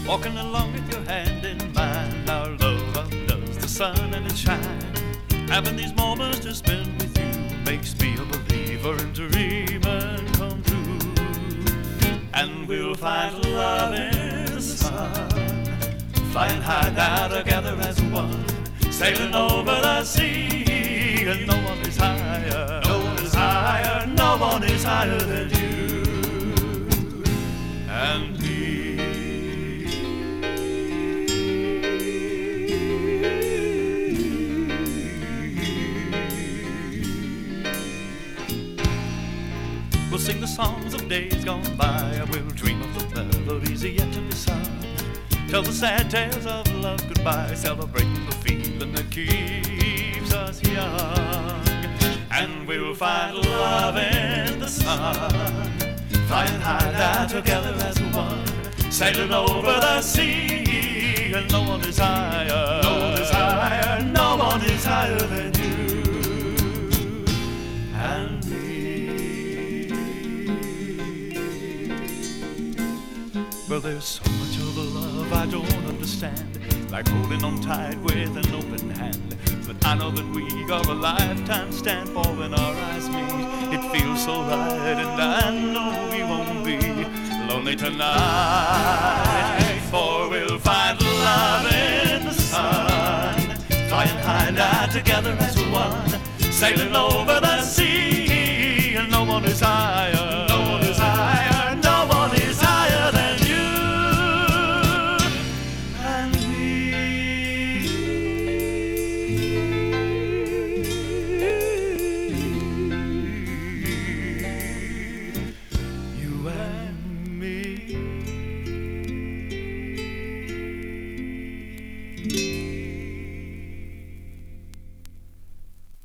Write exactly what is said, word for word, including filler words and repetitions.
walking along with your hand in mine. Our love outdoes the sun and its shine. Having these moments to spend with you makes me a believer in dreaming come true. And we'll find love in the sun, flying high now together as one, sailing over the sea, and no one is higher, no one is higher, no one is higher than you and me. We'll sing the songs of days gone by, we'll dream of the melodies yet to be sung, tell the sad tales of love goodbye, celebrating the feeling that keeps us young. And we'll find love in the sun, flying high now together as one, sailing over the sea, and no one is higher, no one is higher, no one is higher than you and me. Well, there's so much of love I don't understand, like holding on tight with an open hand. But I know that we are a lifetime stand for when our eyes meet. It feels so right, and I know we won't be lonely tonight. For we'll find love in the sun, flying high now together as one, sailing over the